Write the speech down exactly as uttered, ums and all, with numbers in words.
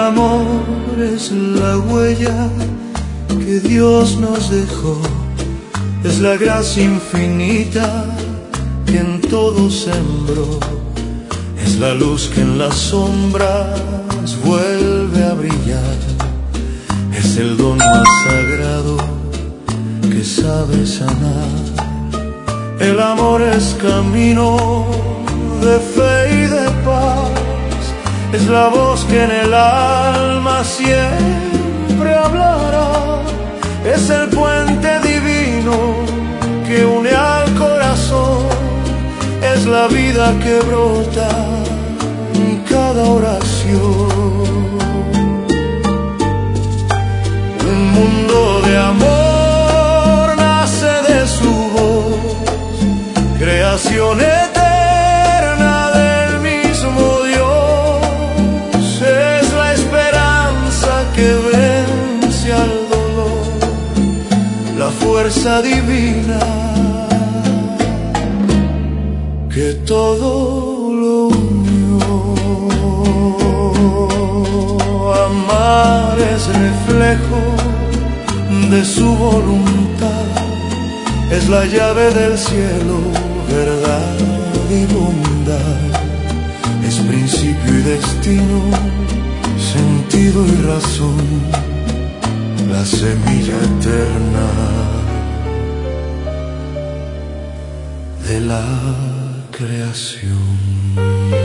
amor es la huella que Dios nos dejó, es la gracia infinita que en todo sembró, es la luz que en las sombras vuelve a brillar, es el don más sagrado que sabe sanar. El amor es camino de fe y de paz, es la voz que en el alma siempre hablará, es el puente divino que une al corazón, es la vida que brota en cada oración. Un mundo de amor nace de su voz, creación eterna del mismo Dios, es la esperanza que vence al dolor, la fuerza divina que todo lo unió. Amar es reflejo de su voluntad, es la llave del cielo, verdad y bondad, es principio y destino, sentido y razón, la semilla eterna de la creación.